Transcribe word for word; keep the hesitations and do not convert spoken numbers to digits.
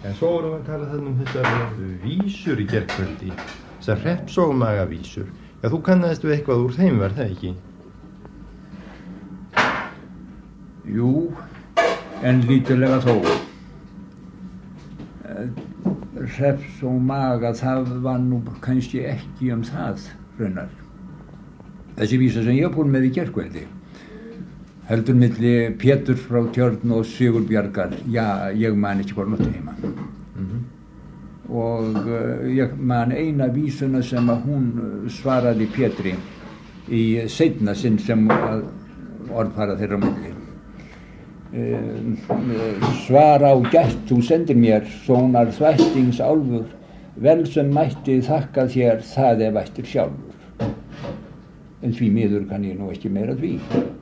En svo vorum við að tala þannig um þessar vísur í gærkvöldi, þessar hreppsómagavísur. Já, þú kannaðist við eitthvað úr þeim, var það ekki? Jú, en lítillega þó. Hreppsómaga, það var nú kannski ekki um það, raunar. Þessi vísa sem ég búin með í gærkvöldi, heldur milli Pétur frá Tjörn og Sigurbjargar, já, ég man ekki hvað notu heima. Mm-hmm. Og uh, ég man eina vísuna sem að hún svaraði Pétri í seinna sinn sem orðfara þeirra á milli. Uh, svar á gætt, þú sendir mér, sonar þvættings álfur, vel sem mætti þakka þér það ef ættir sjálfur. En því miður kann ég nú ekki meira því.